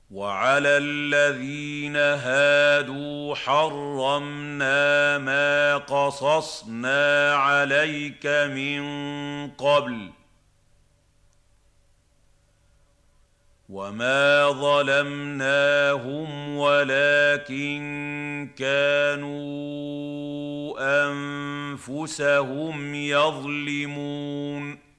وعلى الذين هادوا حرمنا ما قصصنا عليك من قبل وما ظلمناهم ولكن كانوا أنفسهم يظلمون